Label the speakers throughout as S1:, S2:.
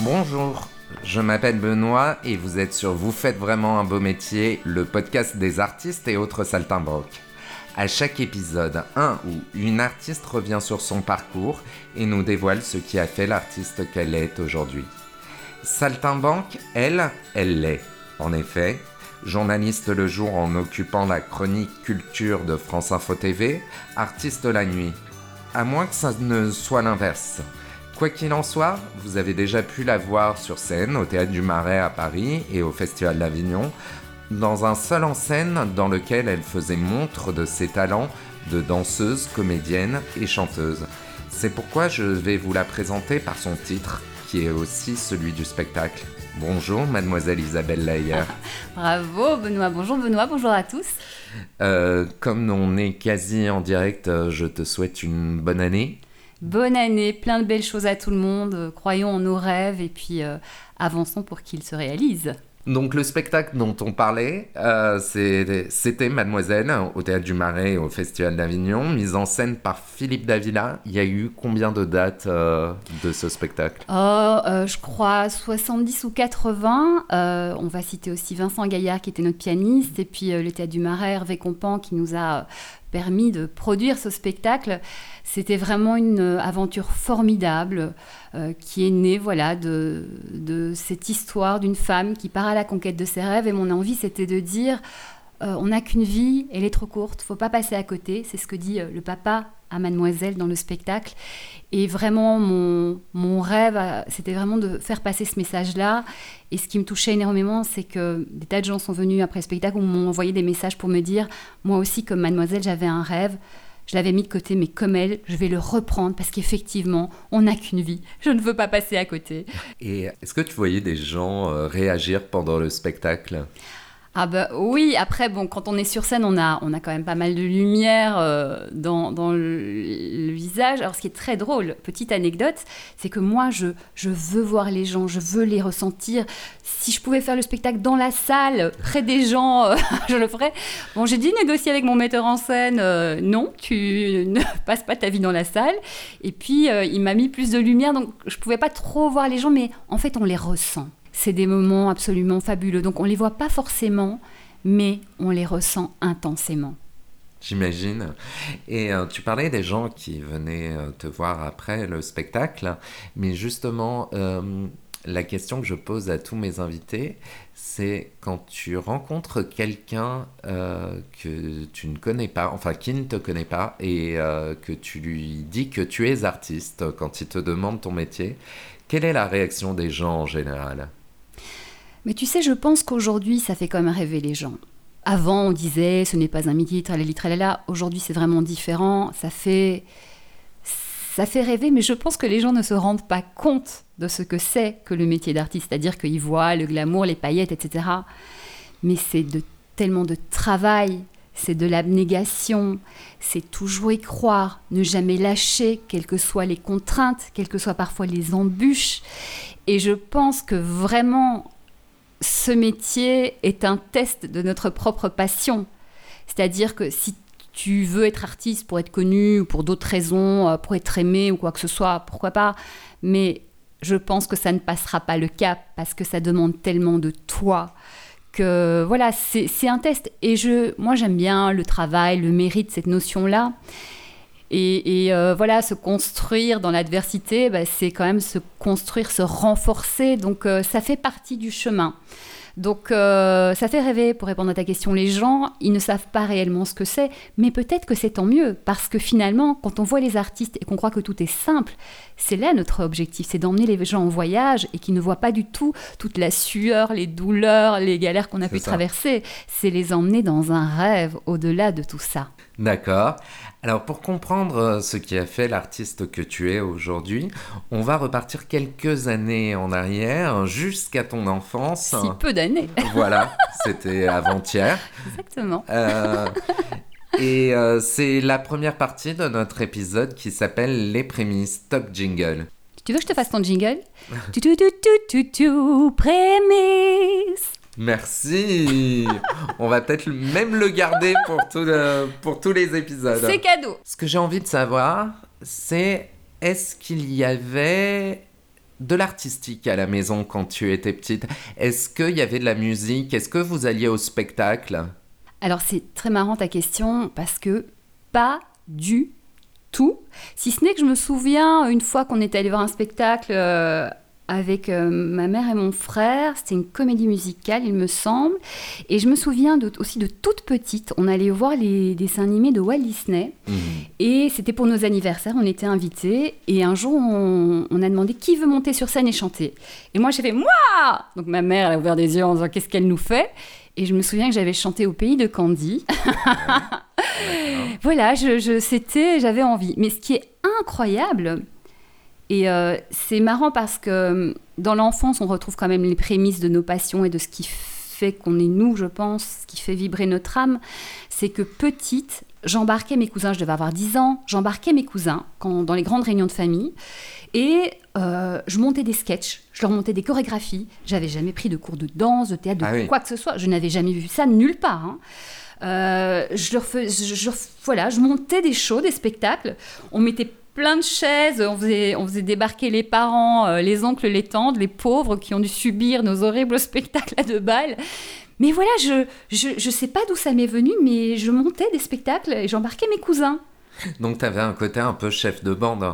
S1: Bonjour, je m'appelle Benoît et vous êtes sur Vous faites vraiment un beau métier, le podcast des artistes et autres saltimbanques. À chaque épisode, un ou une artiste revient sur son parcours et nous dévoile ce qui a fait l'artiste qu'elle est aujourd'hui. Saltimbanque, elle l'est. En effet, journaliste le jour en occupant la chronique culture de France Info TV, artiste la nuit. À moins que ça ne soit l'inverse. Quoi qu'il en soit, vous avez déjà pu la voir sur scène au Théâtre du Marais à Paris et au Festival d'Avignon, dans un seul en scène dans lequel elle faisait montre de ses talents de danseuse, comédienne et chanteuse. C'est pourquoi je vais vous la présenter par son titre, qui est aussi celui du spectacle. Bonjour mademoiselle Isabelle Layer.
S2: Bravo Benoît, bonjour à tous.
S1: Comme on est quasi en direct, je te souhaite une bonne année.
S2: Bonne année, plein de belles choses à tout le monde, croyons en nos rêves et puis avançons pour qu'ils se réalisent.
S1: Donc le spectacle dont on parlait, c'était Mademoiselle au Théâtre du Marais et au Festival d'Avignon, mise en scène par Philippe Davila. Il y a eu combien de dates de ce spectacle ?
S2: Je crois 70 ou 80. On va citer aussi Vincent Gaillard qui était notre pianiste et puis le Théâtre du Marais, Hervé Compan qui nous a permis de produire ce spectacle. C'était vraiment une aventure formidable qui est née de cette histoire d'une femme qui part à la conquête de ses rêves. Et mon envie, c'était de dire on n'a qu'une vie, elle est trop courte, faut pas passer à côté. C'est ce que dit le papa à Mademoiselle dans le spectacle. Et vraiment, mon rêve, c'était vraiment de faire passer ce message-là. Et ce qui me touchait énormément, c'est que des tas de gens sont venus après le spectacle ou m'ont envoyé des messages pour me dire moi aussi, comme Mademoiselle, j'avais un rêve. Je l'avais mis de côté, mais comme elle, je vais le reprendre parce qu'effectivement, on n'a qu'une vie. Je ne veux pas passer à côté.
S1: Et est-ce que tu voyais des gens réagir pendant le spectacle ?
S2: Ah bah oui, après, bon, quand on est sur scène, on a quand même pas mal de lumière dans le visage. Alors, ce qui est très drôle, petite anecdote, c'est que moi, je veux voir les gens, je veux les ressentir. Si je pouvais faire le spectacle dans la salle, près des gens, je le ferais. Bon, j'ai dû négocier avec mon metteur en scène. Non, tu ne passes pas ta vie dans la salle. Et puis, il m'a mis plus de lumière, donc je pouvais pas trop voir les gens, mais en fait, on les ressent. C'est des moments absolument fabuleux. Donc, on ne les voit pas forcément, mais on les ressent intensément.
S1: J'imagine. Et tu parlais des gens qui venaient te voir après le spectacle. Mais justement, la question que je pose à tous mes invités, c'est quand tu rencontres quelqu'un que tu ne connais pas, enfin qui ne te connaît pas, et que tu lui dis que tu es artiste, quand il te demande ton métier, quelle est la réaction des gens en général ?
S2: Mais tu sais, je pense qu'aujourd'hui, ça fait quand même rêver les gens. Avant, on disait, ce n'est pas un métier, tralali, tralala. Aujourd'hui, c'est vraiment différent. Ça fait rêver, mais je pense que les gens ne se rendent pas compte de ce que c'est que le métier d'artiste. C'est-à-dire qu'ils voient le glamour, les paillettes, etc. Mais c'est tellement de travail, c'est de l'abnégation, c'est toujours y croire, ne jamais lâcher, quelles que soient les contraintes, quelles que soient parfois les embûches. Et je pense que vraiment, ce métier est un test de notre propre passion. C'est-à-dire que si tu veux être artiste pour être connu ou pour d'autres raisons, pour être aimé ou quoi que ce soit, pourquoi pas. Mais je pense que ça ne passera pas le cap parce que ça demande tellement de toi que voilà, c'est un test. Et moi, j'aime bien le travail, le mérite, cette notion-là. Et voilà, se construire dans l'adversité, c'est quand même se construire, se renforcer. Donc, ça fait partie du chemin. Donc, ça fait rêver, pour répondre à ta question. Les gens, ils ne savent pas réellement ce que c'est, mais peut-être que c'est tant mieux. Parce que finalement, quand on voit les artistes et qu'on croit que tout est simple, c'est là notre objectif, c'est d'emmener les gens en voyage et qu'ils ne voient pas du tout toute la sueur, les douleurs, les galères qu'on a pu traverser. C'est les emmener dans un rêve au-delà de tout ça.
S1: D'accord. Alors pour comprendre ce qui a fait l'artiste que tu es aujourd'hui, on va repartir quelques années en arrière, jusqu'à ton enfance.
S2: Si peu d'années.
S1: Voilà, c'était avant-hier.
S2: Exactement.
S1: Et c'est la première partie de notre épisode qui s'appelle Les prémices. Top jingle.
S2: Tu veux que je te fasse ton jingle ? Prémices.
S1: Merci. On va peut-être même le garder pour tous les épisodes.
S2: C'est cadeau.
S1: Ce que j'ai envie de savoir, c'est est-ce qu'il y avait de l'artistique à la maison quand tu étais petite. Est-ce qu'il y avait de la musique? Est-ce que vous alliez au spectacle?
S2: Alors c'est très marrant ta question parce que pas du tout. Si ce n'est que je me souviens une fois qu'on était allé voir un spectacle avec ma mère et mon frère. C'était une comédie musicale, il me semble. Et je me souviens aussi de toute petite, on allait voir les dessins animés de Walt Disney. Et c'était pour nos anniversaires, on était invités. Et un jour, on a demandé qui veut monter sur scène et chanter. Et moi, j'ai fait « moi !» Donc ma mère, elle a ouvert des yeux en disant « qu'est-ce qu'elle nous fait ?» Et je me souviens que j'avais chanté Au pays de Candy. Voilà, j'avais envie. Mais ce qui est incroyable, et c'est marrant parce que dans l'enfance, on retrouve quand même les prémices de nos passions et de ce qui fait qu'on est nous, je pense, ce qui fait vibrer notre âme, c'est que petite, j'embarquais mes cousins, je devais avoir 10 ans, j'embarquais mes cousins dans les grandes réunions de famille et je montais des sketchs, je leur montais des chorégraphies. J'avais jamais pris de cours de danse, de théâtre, quoi que ce soit. Je n'avais jamais vu ça nulle part. Hein. Je montais des shows, des spectacles. On mettait plein de chaises, on faisait débarquer les parents, les oncles, les tantes, les pauvres qui ont dû subir nos horribles spectacles à 2 balles. Mais voilà, je sais pas d'où ça m'est venu, mais je montais des spectacles et j'embarquais mes cousins.
S1: Donc tu avais un côté un peu chef de bande.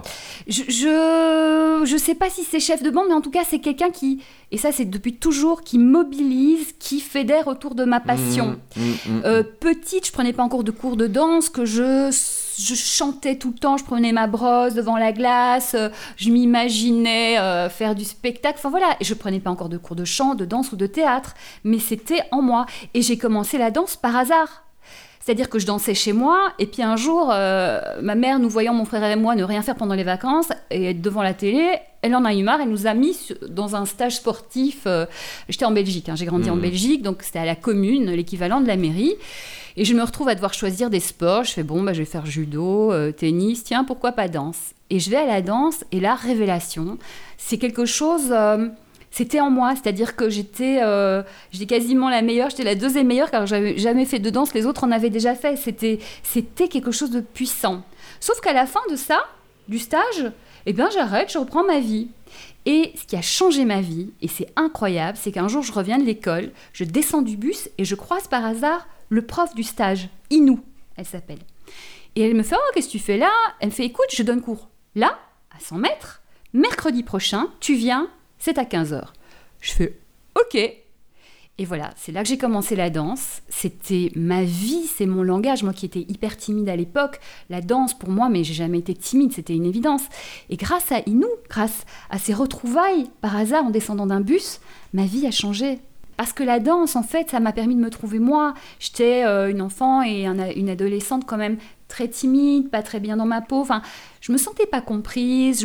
S2: Je sais pas si c'est chef de bande, mais en tout cas c'est quelqu'un qui, et ça c'est depuis toujours, qui mobilise, qui fédère autour de ma passion. Petite, je prenais pas encore de cours de danse, que je chantais tout le temps, je prenais ma brosse devant la glace, je m'imaginais faire du spectacle, enfin voilà, et je prenais pas encore de cours de chant, de danse ou de théâtre, mais c'était en moi. Et j'ai commencé la danse par hasard. C'est-à-dire que je dansais chez moi, et puis un jour, ma mère, nous voyant mon frère et moi ne rien faire pendant les vacances, et être devant la télé, elle en a eu marre, elle nous a mis dans un stage sportif. J'étais en Belgique, j'ai grandi en Belgique, donc c'était à la commune, l'équivalent de la mairie. Et je me retrouve à devoir choisir des sports. Je fais, je vais faire judo, tennis, tiens, pourquoi pas danse? Et je vais à la danse, et là, révélation, c'est quelque chose... C'était en moi, c'est-à-dire que j'étais quasiment la meilleure, j'étais la 2e meilleure car j'avais jamais fait de danse, les autres en avaient déjà fait. C'était quelque chose de puissant. Sauf qu'à la fin de ça, du stage, j'arrête, je reprends ma vie. Et ce qui a changé ma vie, et c'est incroyable, c'est qu'un jour je reviens de l'école, je descends du bus et je croise par hasard le prof du stage, Inou, elle s'appelle. Et elle me fait « Oh, qu'est-ce que tu fais là ?» Elle me fait « Écoute, je donne cours là, à 100 mètres, mercredi prochain, tu viens, c'est à 15h. » Je fais « Ok ». Et voilà, c'est là que j'ai commencé la danse. C'était ma vie, c'est mon langage. Moi qui étais hyper timide à l'époque, la danse pour moi, mais j'ai jamais été timide, c'était une évidence. Et grâce à Inou, grâce à ces retrouvailles, par hasard, en descendant d'un bus, ma vie a changé. Parce que la danse, en fait, ça m'a permis de me trouver moi. J'étais une enfant et une adolescente quand même très timide, pas très bien dans ma peau. Enfin, je me sentais pas comprise.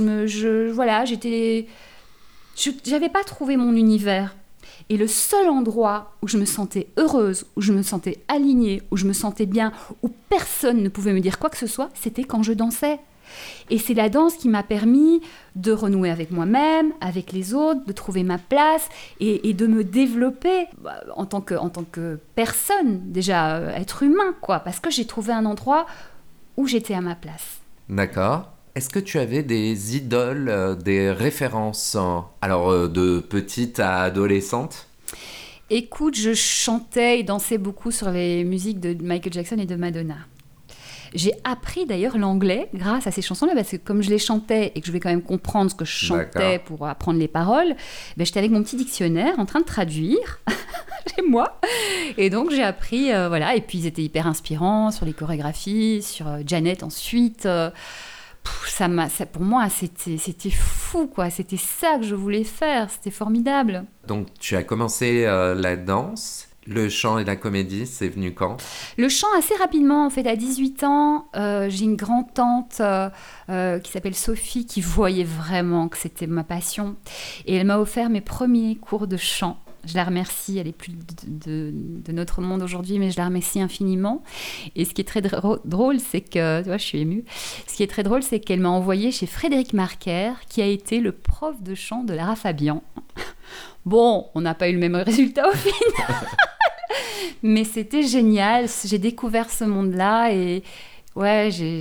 S2: J'avais pas trouvé mon univers. Et le seul endroit où je me sentais heureuse, où je me sentais alignée, où je me sentais bien, où personne ne pouvait me dire quoi que ce soit, c'était quand je dansais. Et c'est la danse qui m'a permis de renouer avec moi-même, avec les autres, de trouver ma place et de me développer en tant que personne, déjà être humain, quoi. Parce que j'ai trouvé un endroit où j'étais à ma place.
S1: D'accord. Est-ce que tu avais des idoles, des références, de petite à adolescente ?
S2: Écoute, je chantais et dansais beaucoup sur les musiques de Michael Jackson et de Madonna. J'ai appris d'ailleurs l'anglais grâce à ces chansons-là, parce que comme je les chantais et que je voulais quand même comprendre ce que je chantais pour apprendre les paroles, j'étais avec mon petit dictionnaire en train de traduire chez moi. Et donc j'ai appris, et puis ils étaient hyper inspirants sur les chorégraphies, sur Janet ensuite. Pour moi, c'était fou, quoi. C'était ça que je voulais faire, c'était formidable.
S1: Donc tu as commencé la danse. Le chant et la comédie, c'est venu quand ?
S2: Le chant, assez rapidement, en fait, à 18 ans, j'ai une grand-tante qui s'appelle Sophie, qui voyait vraiment que c'était ma passion. Et elle m'a offert mes premiers cours de chant. Je la remercie, elle est plus de notre monde aujourd'hui, mais je la remercie infiniment. Et ce qui est très drôle, c'est que, tu vois, je suis émue. Ce qui est très drôle, c'est qu'elle m'a envoyé chez Frédéric Marquer, qui a été le prof de chant de Lara Fabian. Bon, on n'a pas eu le même résultat au final. Mais c'était génial, j'ai découvert ce monde-là et ouais, j'ai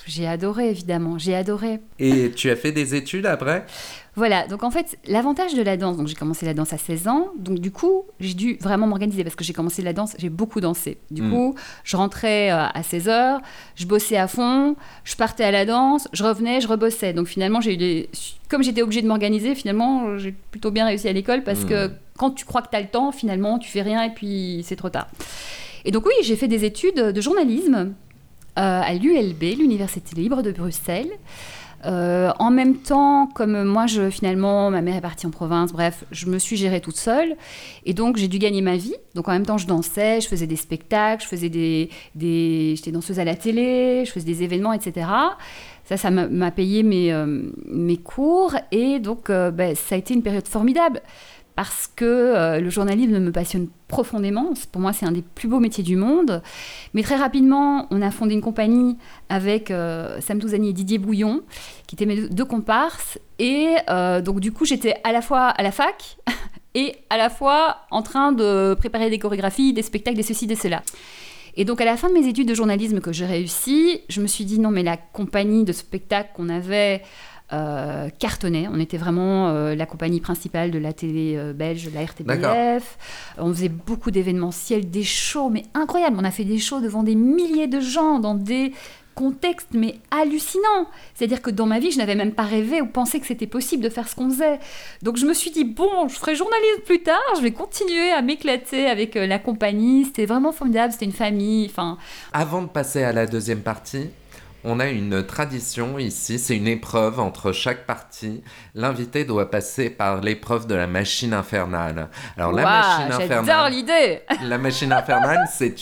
S2: J'ai adoré, évidemment, j'ai adoré.
S1: Et tu as fait des études après ?
S2: Voilà, donc en fait, l'avantage de la danse, donc j'ai commencé la danse à 16 ans, donc du coup, j'ai dû vraiment m'organiser parce que j'ai commencé la danse, j'ai beaucoup dansé. Du coup, je rentrais à 16h, je bossais à fond, je partais à la danse, je revenais, je rebossais. Donc finalement, comme j'étais obligée de m'organiser, finalement, j'ai plutôt bien réussi à l'école parce que quand tu crois que tu as le temps, finalement, tu fais rien et puis c'est trop tard. Et donc oui, j'ai fait des études de journalisme à l'ULB, l'Université libre de Bruxelles. En même temps, comme moi, finalement, ma mère est partie en province, bref, je me suis gérée toute seule. Et donc, j'ai dû gagner ma vie. Donc, en même temps, je dansais, je faisais des spectacles, j'étais danseuse à la télé, je faisais des événements, etc. Ça m'a payé mes cours. Et donc, ça a été une période formidable. Parce que le journalisme me passionne profondément. Pour moi, c'est un des plus beaux métiers du monde. Mais très rapidement, on a fondé une compagnie avec Sam Touzani et Didier Bouillon, qui étaient mes deux comparses. Et donc, du coup, j'étais à la fois à la fac et à la fois en train de préparer des chorégraphies, des spectacles, des ceci, des cela. Et donc, à la fin de mes études de journalisme que j'ai réussi, je me suis dit, non, mais la compagnie de spectacle qu'on avait... cartonnait. On était vraiment la compagnie principale de la télé belge, la RTBF.
S1: D'accord.
S2: On faisait beaucoup d'événementiels, des shows, mais incroyables. On a fait des shows devant des milliers de gens dans des contextes, mais hallucinants. C'est-à-dire que dans ma vie, je n'avais même pas rêvé ou pensé que c'était possible de faire ce qu'on faisait. Donc je me suis dit, bon, je ferai journaliste plus tard, je vais continuer à m'éclater avec la compagnie. C'était vraiment formidable, c'était une famille.
S1: Avant de passer à la deuxième partie, on a une tradition ici, c'est une épreuve entre chaque partie. L'invité doit passer par l'épreuve de la machine infernale. Alors
S2: j'adore l'idée.
S1: La machine infernale, c'est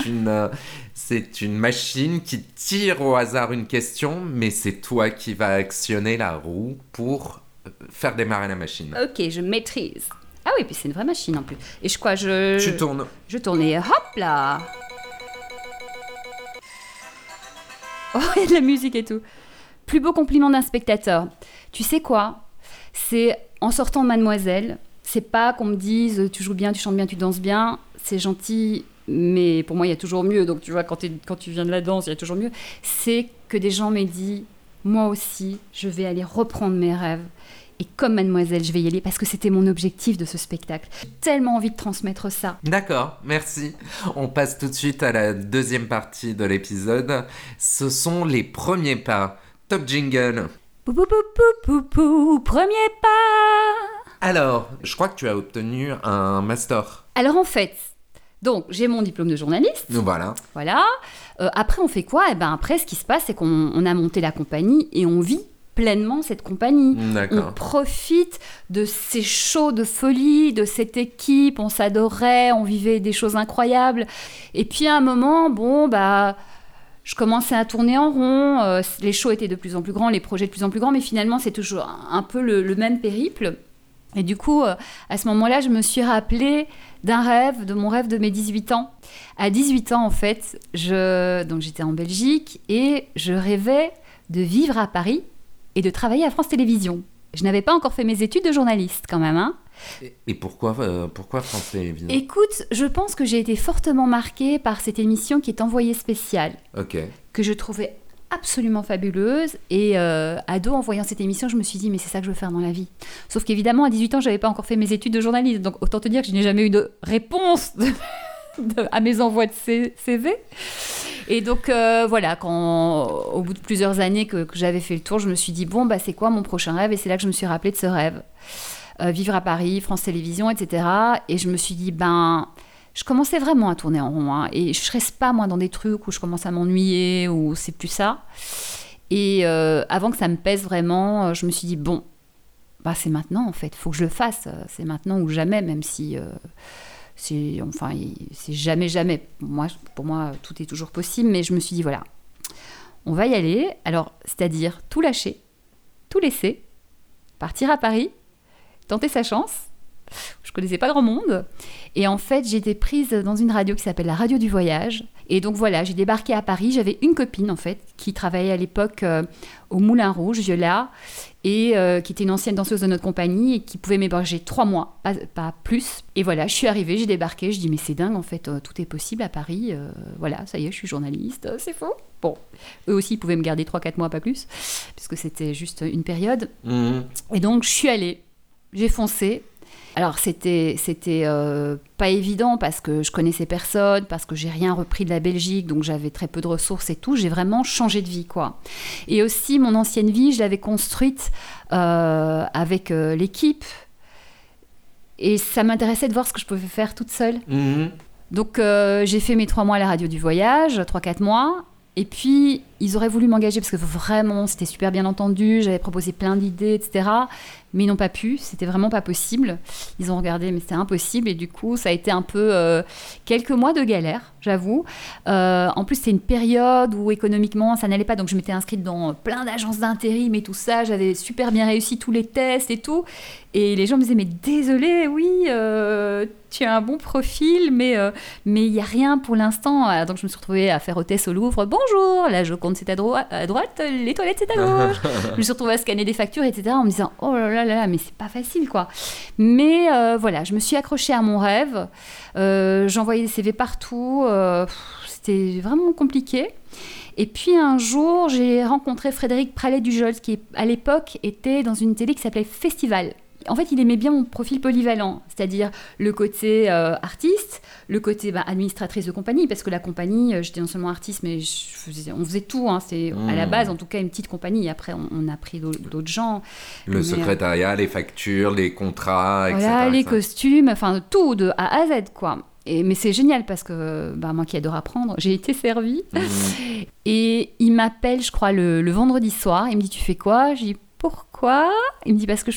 S1: une machine qui tire au hasard une question, mais c'est toi qui vas actionner la roue pour faire démarrer la machine.
S2: Ok, je maîtrise. Ah oui, puis c'est une vraie machine en plus. Et
S1: Tu tournes.
S2: Je tourne et hop là. Oh, il y a de la musique et tout. Plus beau compliment d'un spectateur. Tu sais quoi ? C'est en sortant de Mademoiselle, c'est pas qu'on me dise tu joues bien, tu chantes bien, tu danses bien. C'est gentil, mais pour moi, il y a toujours mieux. Donc, tu vois, quand tu viens de la danse, il y a toujours mieux. C'est que des gens m'aient dit, moi aussi, je vais aller reprendre mes rêves. Et comme Mademoiselle, je vais y aller parce que c'était mon objectif de ce spectacle. J'ai tellement envie de transmettre ça.
S1: D'accord, merci. On passe tout de suite à la deuxième partie de l'épisode. Ce sont les premiers pas. Top jingle.
S2: Pou pou pou pou pou pou, premier pas.
S1: Alors, je crois que tu as obtenu un master.
S2: Alors en fait, donc j'ai mon diplôme de journaliste.
S1: Nous voilà.
S2: Voilà. Après, on fait quoi ? Après, ce qui se passe, c'est qu'on a monté la compagnie et on vit pleinement cette compagnie.
S1: D'accord.
S2: On profite de ces shows de folie, de cette équipe, on s'adorait, on vivait des choses incroyables. Et puis à un moment, je commençais à tourner en rond, les shows étaient de plus en plus grands, les projets de plus en plus grands, mais finalement c'est toujours un peu le même périple. Et du coup, à ce moment-là, je me suis rappelée de mon rêve de mes 18 ans. À 18 ans, en fait, donc j'étais en Belgique et je rêvais de vivre à Paris et de travailler à France Télévisions. Je n'avais pas encore fait mes études de journaliste quand même. Hein.
S1: Et pourquoi France Télévisions ?
S2: Écoute, je pense que j'ai été fortement marquée par cette émission qui est Envoyée spéciale, que je trouvais absolument fabuleuse. Et ado, en voyant cette émission, je me suis dit, mais c'est ça que je veux faire dans la vie. Sauf qu'évidemment, à 18 ans, je n'avais pas encore fait mes études de journaliste. Donc autant te dire que je n'ai jamais eu de réponse à mes envois de CV. Et donc, voilà, au bout de plusieurs années que j'avais fait le tour, je me suis dit, c'est quoi mon prochain rêve ? Et c'est là que je me suis rappelée de ce rêve. Vivre à Paris, France Télévisions, etc. Et je me suis dit, je commençais vraiment à tourner en rond. Hein, et je ne reste pas, moi, dans des trucs où je commence à m'ennuyer, ou c'est plus ça. Et avant que ça me pèse vraiment, je me suis dit, c'est maintenant, en fait. Il faut que je le fasse. C'est maintenant ou jamais, même si... c'est jamais. Pour moi, tout est toujours possible. Mais je me suis dit, voilà, on va y aller. Alors, c'est-à-dire tout lâcher, tout laisser, partir à Paris, tenter sa chance. Je connaissais pas grand monde. Et en fait, j'ai été prise dans une radio qui s'appelle la Radio du Voyage. Et donc voilà, j'ai débarqué à Paris. J'avais une copine, en fait, qui travaillait à l'époque au Moulin Rouge, Viola, et qui était une ancienne danseuse de notre compagnie et qui pouvait m'héberger 3 mois, pas plus. Et voilà, je suis arrivée, j'ai débarqué. Je dis, mais c'est dingue, en fait, tout est possible à Paris. Voilà, ça y est, je suis journaliste. C'est faux. Bon, eux aussi, ils pouvaient me garder 3-4 mois, pas plus, puisque c'était juste une période. Et donc, je suis allée, j'ai foncé. Alors, c'était pas évident parce que je connaissais personne, parce que j'ai rien repris de la Belgique, donc j'avais très peu de ressources et tout. J'ai vraiment changé de vie, quoi. Et aussi, mon ancienne vie, je l'avais construite avec l'équipe. Et ça m'intéressait de voir ce que je pouvais faire toute seule. Donc, j'ai fait mes 3 mois à la radio du voyage, 3-4 mois. Et puis, ils auraient voulu m'engager parce que vraiment, c'était super bien entendu. J'avais proposé plein d'idées, etc. Mais ils n'ont pas pu. C'était vraiment pas possible. Ils ont regardé, mais c'était impossible. Et du coup, ça a été un peu quelques mois de galère, j'avoue. En plus, c'était une période où économiquement, ça n'allait pas. Donc, je m'étais inscrite dans plein d'agences d'intérim et tout ça. J'avais super bien réussi tous les tests et tout. Et les gens me disaient, mais désolé, oui, tu as un bon profil, mais il n'y a rien pour l'instant. Donc, je me suis retrouvée à faire hôtesse au Louvre. Bonjour, la Joconde, c'est à droite, les toilettes, c'est à gauche. Je me suis retrouvée à scanner des factures, etc. en me disant, oh là là, mais c'est pas facile, quoi. Mais voilà, je me suis accrochée à mon rêve. J'envoyais des CV partout. C'était vraiment compliqué. Et puis un jour, j'ai rencontré Frédéric Pralet-Dujols, qui à l'époque était dans une télé qui s'appelait Festival. En fait, il aimait bien mon profil polyvalent, c'est-à-dire le côté artiste, le côté administratrice de compagnie, parce que la compagnie, j'étais non seulement artiste, mais on faisait tout. Hein, c'était à la base, en tout cas, une petite compagnie. Après, on a pris d'autres gens.
S1: Le secrétariat, les factures, les contrats, etc.
S2: Voilà, les costumes, enfin tout, de A à Z, quoi. Mais c'est génial parce que moi qui adore apprendre, j'ai été servie. Et il m'appelle, je crois, le vendredi soir. Il me dit, tu fais quoi? Je dis, pourquoi? Il me dit, parce que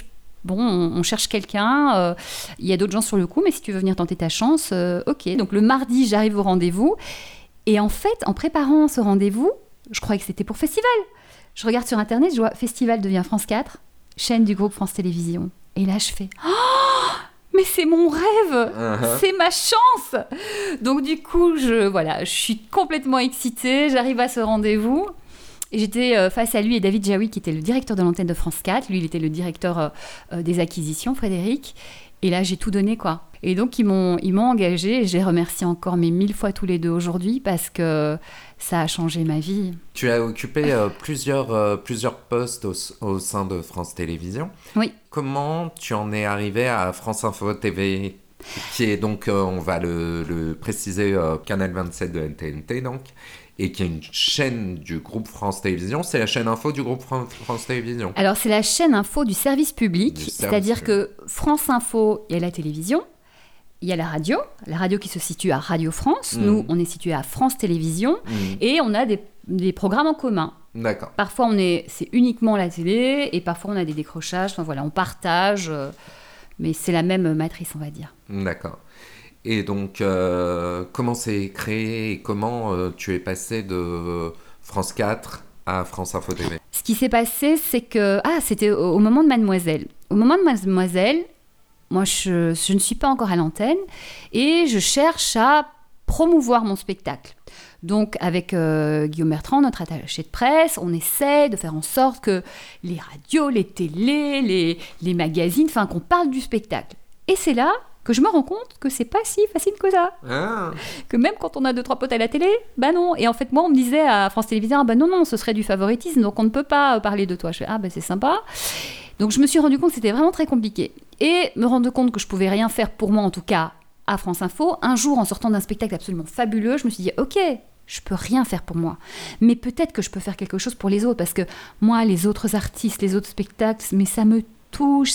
S2: on cherche quelqu'un, il y a d'autres gens sur le coup, mais si tu veux venir tenter ta chance, ok. Donc le mardi, j'arrive au rendez-vous. Et en fait, en préparant ce rendez-vous, je croyais que c'était pour Festival. Je regarde sur Internet, je vois Festival devient France 4, chaîne du groupe France Télévisions. Et là, je fais... Oh, mais c'est mon rêve, c'est ma chance. Donc du coup, je suis complètement excitée, j'arrive à ce rendez-vous. Et j'étais face à lui et David Jaoui, qui était le directeur de l'antenne de France 4. Lui, il était le directeur des acquisitions, Frédéric. Et là, j'ai tout donné, quoi. Et donc, ils m'ont engagée. Et je les remercie encore, mais 1000 fois tous les deux aujourd'hui, parce que ça a changé ma vie.
S1: Tu as occupé plusieurs postes au sein de France Télévisions.
S2: Oui.
S1: Comment tu en es arrivée à France Info TV, qui est donc, on va le préciser, Canal 27 de la TNT, donc, et qui est une chaîne du groupe France Télévisions. C'est la chaîne info du groupe France Télévisions.
S2: Alors, c'est la chaîne info du service public, c'est-à-dire que France Info, il y a la télévision, il y a la radio qui se situe à Radio France. Nous, on est situé à France Télévisions, et on a des programmes en commun.
S1: D'accord.
S2: Parfois, c'est uniquement la télé, et parfois, on a des décrochages. Enfin, voilà, on partage, mais c'est la même matrice, on va dire.
S1: D'accord. Et donc, comment c'est créé et comment tu es passé de France 4 à France Info TV?
S2: Ce qui s'est passé, c'est que... c'était au moment de Mademoiselle. Au moment de Mademoiselle, moi, je ne suis pas encore à l'antenne et je cherche à promouvoir mon spectacle. Donc, avec Guillaume Bertrand, notre attaché de presse, on essaie de faire en sorte que les radios, les télés, les magazines, enfin, qu'on parle du spectacle. Et c'est là que je me rends compte que c'est pas si facile que ça. Que même quand on a 2-3 potes à la télé, non. Et en fait, moi, on me disait à France Télévisions, non, ce serait du favoritisme, donc on ne peut pas parler de toi. Je fais, c'est sympa. Donc, je me suis rendu compte que c'était vraiment très compliqué. Et me rendre compte que je pouvais rien faire pour moi, en tout cas, à France Info. Un jour, en sortant d'un spectacle absolument fabuleux, je me suis dit, ok, je peux rien faire pour moi. Mais peut-être que je peux faire quelque chose pour les autres, parce que moi, les autres artistes, les autres spectacles, mais ça me touche,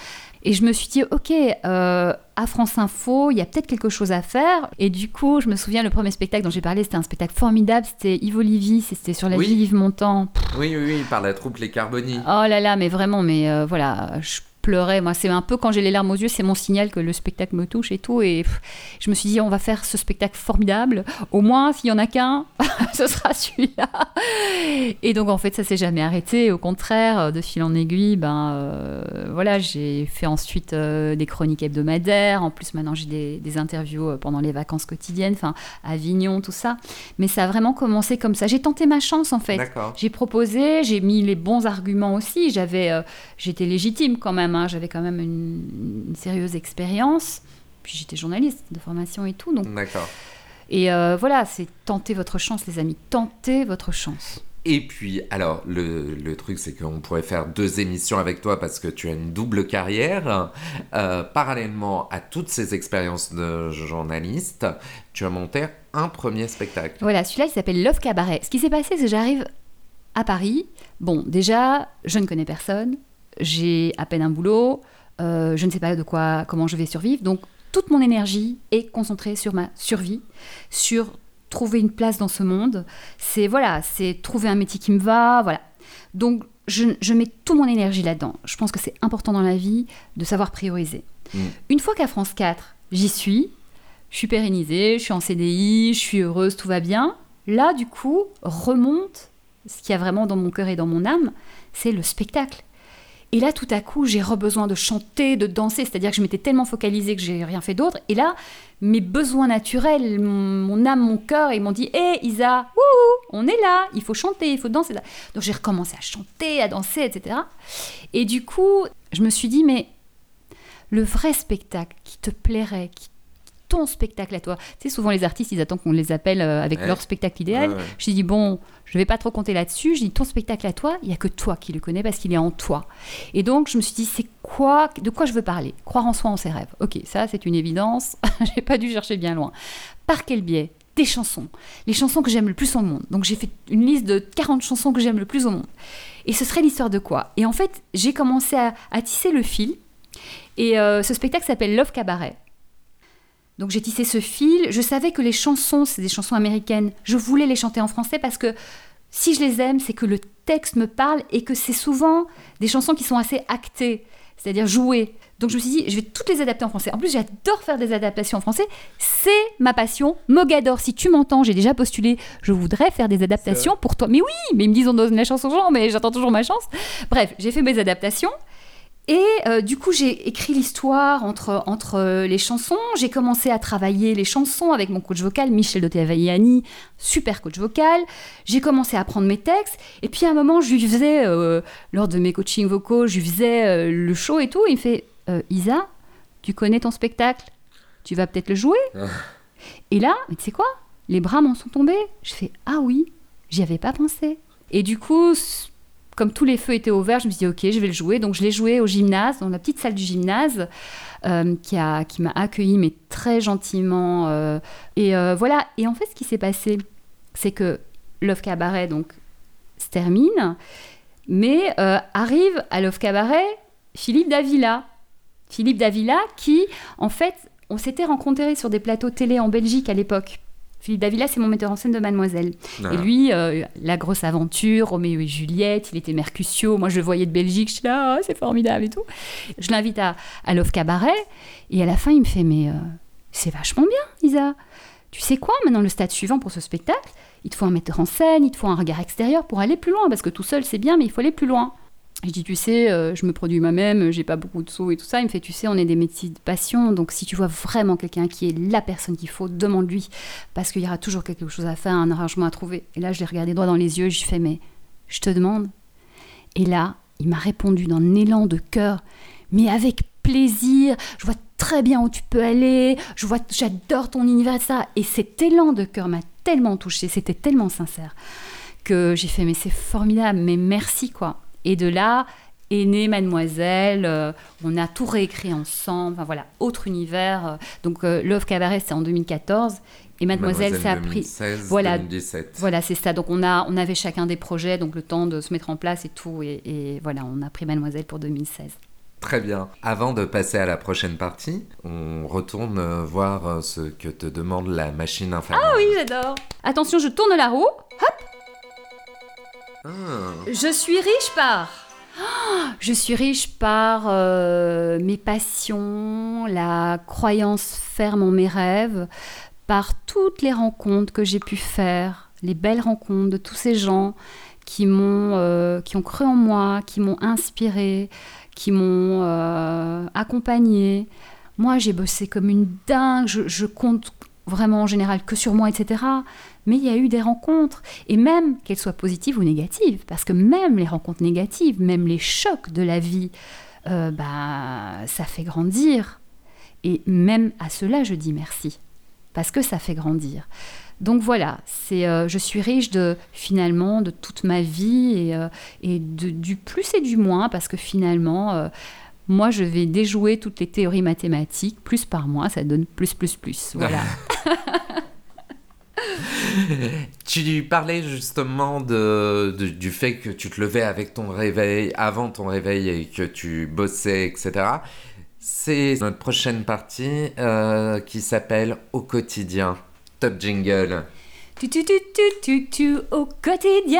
S2: Et je me suis dit, ok, à France Info, il y a peut-être quelque chose à faire. Et du coup, je me souviens, le premier spectacle dont j'ai parlé, c'était un spectacle formidable. C'était Yves Olivier, c'était sur la vie d'Yves Montand.
S1: Oui, par la troupe Les Carboni.
S2: Oh là là, mais vraiment, voilà, je pleurais. Moi, c'est un peu quand j'ai les larmes aux yeux, c'est mon signal que le spectacle me touche et tout. Et je me suis dit, on va faire ce spectacle formidable. Au moins, s'il y en a qu'un, ce sera celui-là. Et donc, en fait, ça s'est jamais arrêté. Au contraire, de fil en aiguille, voilà, j'ai fait ensuite des chroniques hebdomadaires. En plus, maintenant, j'ai des interviews pendant les vacances quotidiennes, enfin, Avignon, tout ça. Mais ça a vraiment commencé comme ça. J'ai tenté ma chance, en fait.
S1: D'accord.
S2: J'ai proposé, j'ai mis les bons arguments aussi. J'étais légitime quand même. J'avais quand même une sérieuse expérience. Puis j'étais journaliste de formation et tout. Donc...
S1: D'accord.
S2: Et voilà, c'est tenter votre chance, les amis. Tentez votre chance.
S1: Et puis, alors, le truc, c'est qu'on pourrait faire 2 émissions avec toi parce que tu as une double carrière. Parallèlement à toutes ces expériences de journaliste, tu as monté un premier spectacle.
S2: Voilà, celui-là, il s'appelle Love Cabaret. Ce qui s'est passé, c'est que j'arrive à Paris. Bon, déjà, je ne connais personne. J'ai à peine un boulot. Je ne sais pas comment je vais survivre. Donc, toute mon énergie est concentrée sur ma survie, sur trouver une place dans ce monde, c'est trouver un métier qui me va, voilà. Donc, je mets toute mon énergie là-dedans. Je pense que c'est important dans la vie de savoir prioriser. Une fois qu'à France 4, j'y suis, je suis pérennisée, je suis en CDI, je suis heureuse, tout va bien. Là, du coup, remonte ce qu'il y a vraiment dans mon cœur et dans mon âme, c'est le spectacle. Et là, tout à coup, j'ai besoin de chanter, de danser. C'est-à-dire que je m'étais tellement focalisée que j'ai rien fait d'autre. Et là, mes besoins naturels, mon âme, mon cœur, ils m'ont dit « Hé, Isa, on est là, il faut chanter, il faut danser. » Donc, j'ai recommencé à chanter, à danser, etc. Et du coup, je me suis dit « Mais le vrai spectacle qui te plairait, ton spectacle à toi. » Tu sais, souvent les artistes, ils attendent qu'on les appelle avec leur spectacle idéal. Ouais. Je dis, bon, je ne vais pas trop compter là-dessus. Je dis, ton spectacle à toi, il n'y a que toi qui le connais parce qu'il est en toi. Et donc, je me suis dit, de quoi je veux parler ? Croire en soi, en ses rêves. Ok, ça, c'est une évidence. Je n'ai pas dû chercher bien loin. Par quel biais ? Des chansons. Les chansons que j'aime le plus au monde. Donc, j'ai fait une liste de 40 chansons que j'aime le plus au monde. Et ce serait l'histoire de quoi ? Et en fait, j'ai commencé à tisser le fil. Et ce spectacle s'appelle Love Cabaret. Donc j'ai tissé ce fil, je savais que les chansons, c'est des chansons américaines, je voulais les chanter en français parce que si je les aime, c'est que le texte me parle et que c'est souvent des chansons qui sont assez actées, c'est-à-dire jouées. Donc je me suis dit, je vais toutes les adapter en français. En plus, j'adore faire des adaptations en français, c'est ma passion. Mogador, si tu m'entends, j'ai déjà postulé, je voudrais faire des adaptations pour toi. Mais oui, mais ils me disent on donne la chance aux gens, mais j'attends toujours ma chance. Bref, j'ai fait mes adaptations. Et du coup, j'ai écrit l'histoire entre les chansons. J'ai commencé à travailler les chansons avec mon coach vocal, Michel de Tavagliani, super coach vocal. J'ai commencé à apprendre mes textes. Et puis à un moment, je lui faisais, lors de mes coachings vocaux, je lui faisais le show et tout. Il me fait Isa, tu connais ton spectacle ? Tu vas peut-être le jouer ? Et là, mais tu sais quoi ? Les bras m'en sont tombés. Je fais ah oui, j'y avais pas pensé. Et du coup, comme tous les feux étaient ouverts, je me suis dit, ok, je vais le jouer. Donc, je l'ai joué au gymnase, dans la petite salle du gymnase, qui m'a accueillie, mais très gentiment. Voilà. Et en fait, ce qui s'est passé, c'est que Love Cabaret, donc, se termine, mais arrive à Love Cabaret Philippe Davila. Philippe Davila qui, en fait, on s'était rencontrés sur des plateaux télé en Belgique à l'époque. Philippe Davila, c'est mon metteur en scène de Mademoiselle. Ah. Et lui, La Grosse Aventure, Roméo et Juliette, il était Mercutio. Moi, je le voyais de Belgique. Je suis là, c'est formidable et tout. Je l'invite à Love Cabaret. Et à la fin, il me fait, mais c'est vachement bien, Isa. Tu sais quoi, maintenant, le stade suivant pour ce spectacle, il te faut un metteur en scène, il te faut un regard extérieur pour aller plus loin. Parce que tout seul, c'est bien, mais il faut aller plus loin. Je dis, tu sais, je me produis moi-même, j'ai pas beaucoup de sous et tout ça. Il me fait, tu sais, on est des métiers de passion, donc si tu vois vraiment quelqu'un qui est la personne qu'il faut, demande-lui, parce qu'il y aura toujours quelque chose à faire, un arrangement à trouver. Et là, je l'ai regardé droit dans les yeux, je lui fais, mais je te demande. Et là, il m'a répondu d'un élan de cœur, mais avec plaisir, je vois très bien où tu peux aller, j'adore ton univers et ça. Et cet élan de cœur m'a tellement touchée, c'était tellement sincère, que j'ai fait, mais c'est formidable, mais merci, quoi. Et de là est née Mademoiselle, on a tout réécrit ensemble, enfin voilà, autre univers. Donc Love Cabaret, c'est en 2014, et Mademoiselle ça a pris...
S1: 2016,
S2: voilà,
S1: 2017.
S2: Voilà, c'est ça. Donc on avait chacun des projets, donc le temps de se mettre en place et tout, et voilà, on a pris Mademoiselle pour 2016.
S1: Très bien. Avant de passer à la prochaine partie, on retourne voir ce que te demande la machine infernale.
S2: Ah oui, j'adore. Attention, je tourne la roue, hop. Je suis riche par mes passions, la croyance ferme en mes rêves, par toutes les rencontres que j'ai pu faire, les belles rencontres de tous ces gens qui ont cru en moi, qui m'ont inspirée, qui m'ont accompagnée. Moi, j'ai bossé comme une dingue, je compte vraiment en général que sur moi, etc. Mais il y a eu des rencontres, et même qu'elles soient positives ou négatives, parce que même les rencontres négatives, même les chocs de la vie, ça fait grandir. Et même à cela, je dis merci. parce que ça fait grandir. Donc voilà, je suis riche finalement de toute ma vie et du plus et du moins, parce que finalement, moi je vais déjouer toutes les théories mathématiques, plus par mois, ça donne plus, voilà.
S1: Tu parlais justement du fait que tu te levais avec ton réveil, avant ton réveil et que tu bossais, etc. C'est notre prochaine partie qui s'appelle Au quotidien. Top jingle.
S2: Au quotidien.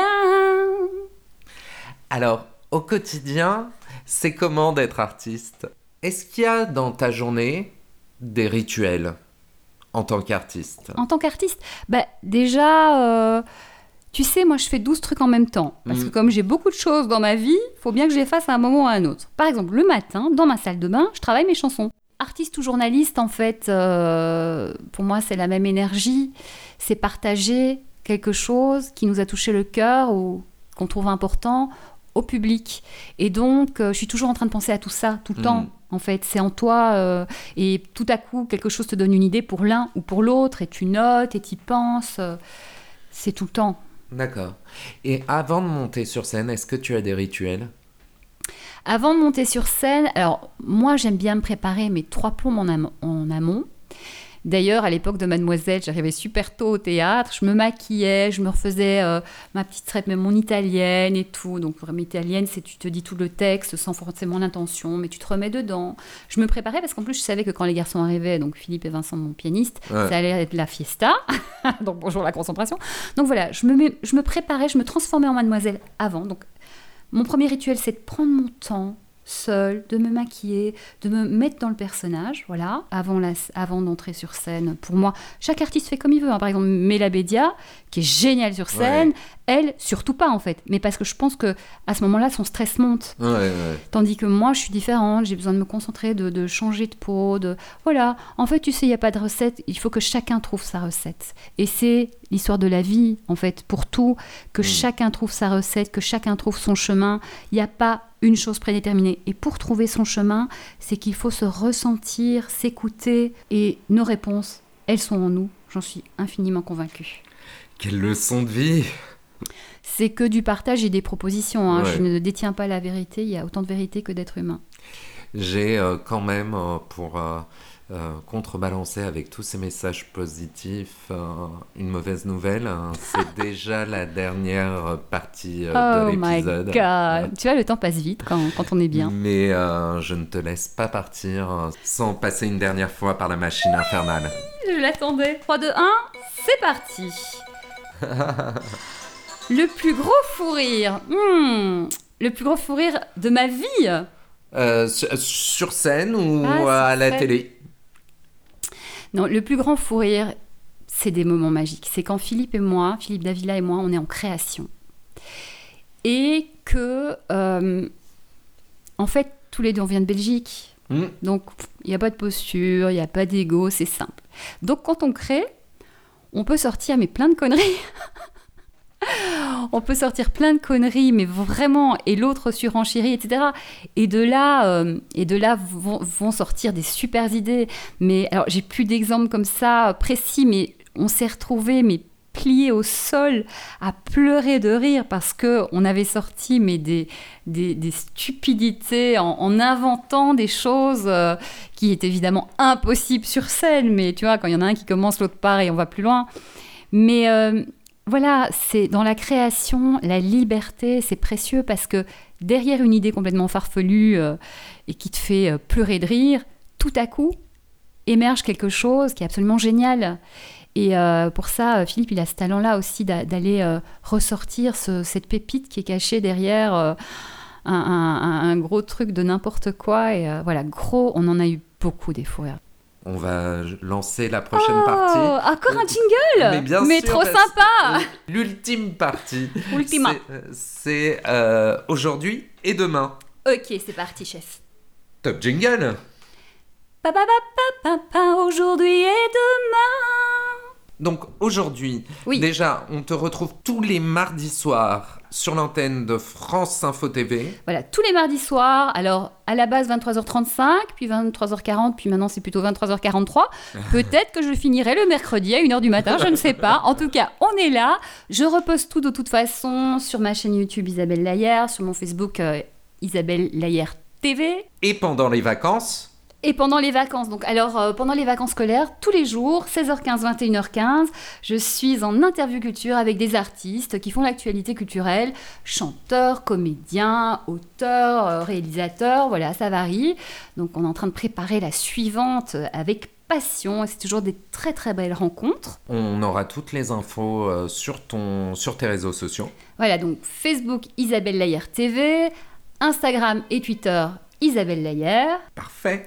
S1: Alors, au quotidien, c'est comment d'être artiste? Est-ce qu'il y a dans ta journée des rituels en tant qu'artiste?
S2: En tant qu'artiste, déjà, tu sais, moi je fais 12 trucs en même temps. Parce que comme j'ai beaucoup de choses dans ma vie, il faut bien que je les fasse à un moment ou à un autre. Par exemple, le matin, dans ma salle de bain, je travaille mes chansons. Artiste ou journaliste, en fait, pour moi, c'est la même énergie. C'est partager quelque chose qui nous a touché le cœur ou qu'on trouve important au public. Et donc, je suis toujours en train de penser à tout ça, tout le temps. En fait, c'est en toi. Et tout à coup, quelque chose te donne une idée pour l'un ou pour l'autre. Et tu notes et tu y penses. C'est tout le temps.
S1: D'accord. Et avant de monter sur scène, est-ce que tu as des rituels ?
S2: Avant de monter sur scène, alors moi j'aime bien me préparer mes 3 plombs en amont. D'ailleurs, à l'époque de Mademoiselle, j'arrivais super tôt au théâtre, je me maquillais, je me refaisais ma petite traite, même mon italienne et tout. Donc, vraiment, italienne, c'est tu te dis tout le texte sans forcément l'intention, mais tu te remets dedans. Je me préparais parce qu'en plus, je savais que quand les garçons arrivaient, donc Philippe et Vincent, mon pianiste, ça allait être la fiesta. Donc, bonjour la concentration. Donc voilà, je me préparais, je me transformais en Mademoiselle avant. Donc, mon premier rituel, c'est de prendre mon temps seule, de me maquiller, de me mettre dans le personnage, voilà, avant d'entrer sur scène. Pour moi, chaque artiste fait comme il veut. Par exemple, Mela Bédia, qui est géniale sur scène, elle, surtout pas en fait. Mais parce que je pense qu'à ce moment-là, son stress monte. Tandis que moi, je suis différente, j'ai besoin de me concentrer, de changer de peau, Voilà, en fait, tu sais, il n'y a pas de recette, il faut que chacun trouve sa recette. Et c'est l'histoire de la vie, en fait, pour tout, que chacun trouve sa recette, que chacun trouve son chemin. Il n'y a pas une chose prédéterminée. Et pour trouver son chemin, c'est qu'il faut se ressentir, s'écouter. Et nos réponses, elles sont en nous. J'en suis infiniment convaincue.
S1: Quelle leçon de vie!
S2: C'est que du partage et des propositions. Hein. Je ne détiens pas la vérité. Il y a autant de vérité que d'êtres humains.
S1: J'ai quand même, pour contrebalancer avec tous ces messages positifs, une mauvaise nouvelle. C'est déjà la dernière partie de l'épisode.
S2: Oh my God! Tu vois, le temps passe vite quand on est bien.
S1: Mais je ne te laisse pas partir sans passer une dernière fois par la machine infernale.
S2: Je l'attendais. 3, 2, 1, c'est parti! Le plus gros fou rire. Le plus gros fou rire de ma vie.
S1: Sur scène ou à la télé?
S2: Non, le plus grand fou rire, c'est des moments magiques. C'est quand Philippe Davila et moi, on est en création. Et que, en fait, tous les deux, on vient de Belgique. Donc, il n'y a pas de posture, il n'y a pas d'ego, c'est simple. Donc, quand on crée, on peut sortir mais plein de conneries. On peut sortir plein de conneries, mais vraiment, et l'autre surenchérit, etc. Et de là vont sortir des super idées. Mais alors, j'ai plus d'exemples comme ça précis, mais on s'est retrouvés, mais pliés au sol, à pleurer de rire parce que on avait sorti mais des stupidités en inventant des choses qui étaient évidemment impossibles sur scène. Mais tu vois, quand il y en a un qui commence, l'autre part et on va plus loin. Mais voilà, c'est dans la création, la liberté, c'est précieux parce que derrière une idée complètement farfelue et qui te fait pleurer de rire, tout à coup émerge quelque chose qui est absolument génial. Et pour ça, Philippe, il a ce talent-là aussi d'aller ressortir cette pépite qui est cachée derrière un gros truc de n'importe quoi. Et voilà, gros, on en a eu beaucoup des fous rires.
S1: On va lancer la prochaine partie.
S2: Encore un jingle!
S1: Mais bien
S2: sûr, trop sympa!
S1: L'ultime partie.
S2: Ultima.
S1: C'est aujourd'hui et demain.
S2: Ok, c'est parti, chef.
S1: Top jingle!
S2: Aujourd'hui et demain.
S1: Donc aujourd'hui, déjà, on te retrouve tous les mardis soirs sur l'antenne de France Info TV.
S2: Voilà, tous les mardis soirs. Alors, à la base, 23h35, puis 23h40, puis maintenant, c'est plutôt 23h43. Peut-être que je finirai le mercredi à 1h du matin, je ne sais pas. En tout cas, on est là. Je repose tout de toute façon sur ma chaîne YouTube Isabelle Layer, sur mon Facebook Isabelle Layer TV.
S1: Et pendant les vacances ?
S2: Et pendant les vacances, donc alors pendant les vacances scolaires, tous les jours, 16h15, 21h15, je suis en interview culture avec des artistes qui font l'actualité culturelle, chanteurs, comédiens, auteurs, réalisateurs, voilà, ça varie. Donc on est en train de préparer la suivante avec passion, et c'est toujours des très très belles rencontres.
S1: On aura toutes les infos sur tes réseaux sociaux.
S2: Voilà, donc Facebook Isabelle Layer TV, Instagram et Twitter Isabelle Layer.
S1: Parfait.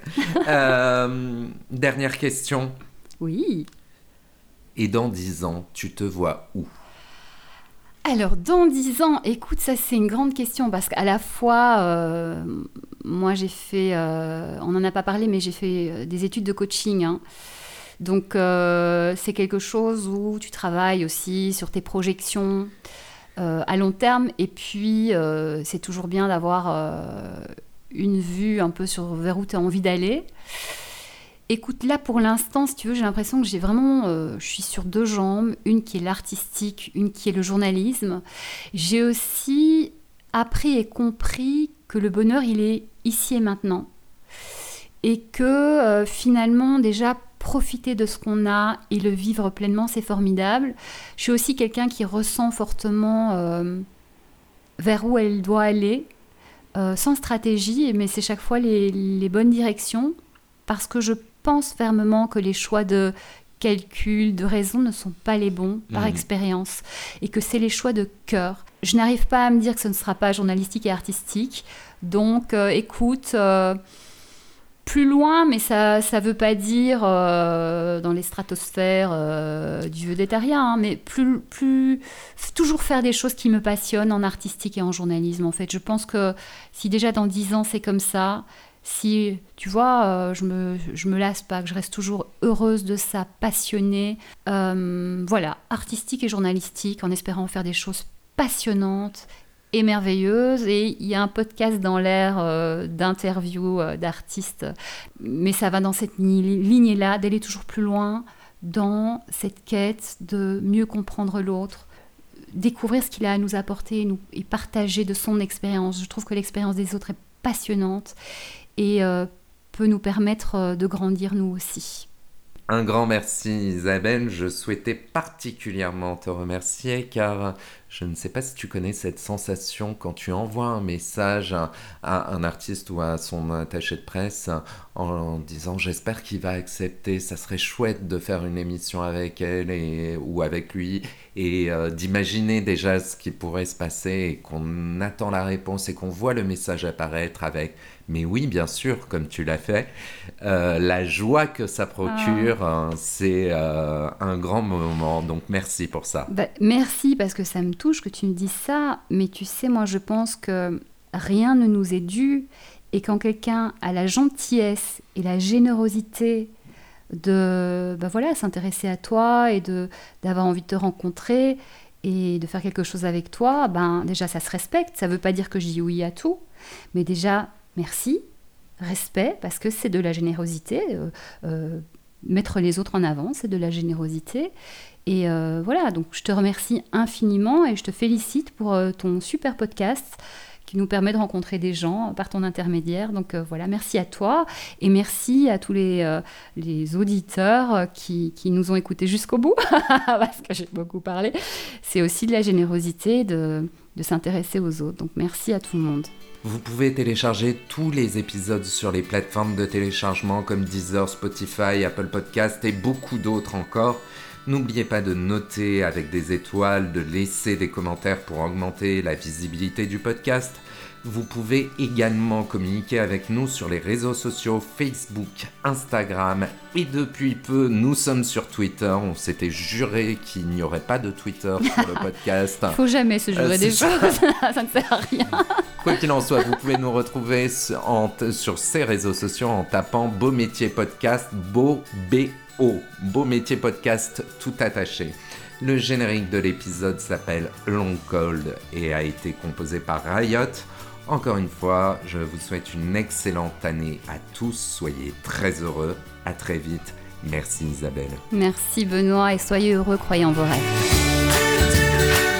S1: Dernière question.
S2: Oui.
S1: Et dans 10 ans, tu te vois où ?
S2: Alors, dans 10 ans, écoute, ça c'est une grande question parce qu'à la fois, moi j'ai fait, on n'en a pas parlé, mais j'ai fait des études de coaching. Hein. Donc, c'est quelque chose où tu travailles aussi sur tes projections à long terme. Et puis, c'est toujours bien d'avoir une vue un peu sur vers où tu as envie d'aller. Écoute, là pour l'instant, si tu veux, j'ai l'impression que j'ai vraiment, je suis sur 2 jambes, une qui est l'artistique, une qui est le journalisme. J'ai aussi appris et compris que le bonheur, il est ici et maintenant. Et que finalement, déjà, profiter de ce qu'on a et le vivre pleinement, c'est formidable. Je suis aussi quelqu'un qui ressent fortement vers où elle doit aller, sans stratégie, mais c'est chaque fois les bonnes directions, parce que je pense fermement que les choix de calcul, de raison ne sont pas les bons par expérience, et que c'est les choix de cœur. Je n'arrive pas à me dire que ce ne sera pas journalistique et artistique, donc écoute, plus loin, mais ça ne veut pas dire dans les stratosphères du végétarien, hein, mais plus toujours faire des choses qui me passionnent en artistique et en journalisme. En fait, je pense que si déjà dans 10 ans c'est comme ça, si tu vois, je me lasse pas, que je reste toujours heureuse de ça, passionnée, voilà, artistique et journalistique, en espérant faire des choses passionnantes et merveilleuse, et il y a un podcast dans l'air d'interviews d'artistes, mais ça va dans cette lignée-là, d'aller toujours plus loin dans cette quête de mieux comprendre l'autre, découvrir ce qu'il a à nous apporter et partager de son expérience. Je trouve que l'expérience des autres est passionnante et peut nous permettre de grandir nous aussi.
S1: Un grand merci Isabelle, je souhaitais particulièrement te remercier car je ne sais pas si tu connais cette sensation quand tu envoies un message à un artiste ou à son attaché de presse en disant j'espère qu'il va accepter, ça serait chouette de faire une émission avec elle ou avec lui et d'imaginer déjà ce qui pourrait se passer et qu'on attend la réponse et qu'on voit le message apparaître avec mais oui bien sûr comme tu l'as fait, la joie que ça procure, c'est un grand moment, donc merci pour ça.
S2: Merci parce que ça me touche que tu me dises ça, mais tu sais, moi je pense que rien ne nous est dû, et quand quelqu'un a la gentillesse et la générosité de s'intéresser à toi et d'avoir envie de te rencontrer et de faire quelque chose avec toi, déjà ça se respecte. Ça veut pas dire que je dis oui à tout, mais déjà merci, respect, parce que c'est de la générosité. Mettre les autres en avant, c'est de la générosité. Et voilà, donc je te remercie infiniment et je te félicite pour ton super podcast qui nous permet de rencontrer des gens par ton intermédiaire. Donc voilà, merci à toi et merci à tous les auditeurs qui nous ont écoutés jusqu'au bout, parce que j'ai beaucoup parlé. C'est aussi de la générosité de s'intéresser aux autres. Donc merci à tout le monde.
S1: Vous pouvez télécharger tous les épisodes sur les plateformes de téléchargement comme Deezer, Spotify, Apple Podcast et beaucoup d'autres encore. N'oubliez pas de noter avec des étoiles, de laisser des commentaires pour augmenter la visibilité du podcast. Vous pouvez également communiquer avec nous sur les réseaux sociaux Facebook, Instagram et depuis peu, nous sommes sur Twitter. On s'était juré qu'il n'y aurait pas de Twitter pour le podcast.
S2: Il ne faut jamais se jurer des choses, ça ne sert à rien.
S1: Quoi qu'il en soit, vous pouvez nous retrouver sur ces réseaux sociaux en tapant Beau Métier Podcast, Beau B au Beau Métier Podcast tout attaché. Le générique de l'épisode s'appelle Long Cold et a été composé par Riot. Encore une fois, je vous souhaite une excellente année à tous. Soyez très heureux. À très vite. Merci Isabelle.
S2: Merci Benoît et soyez heureux, croyez en vos rêves.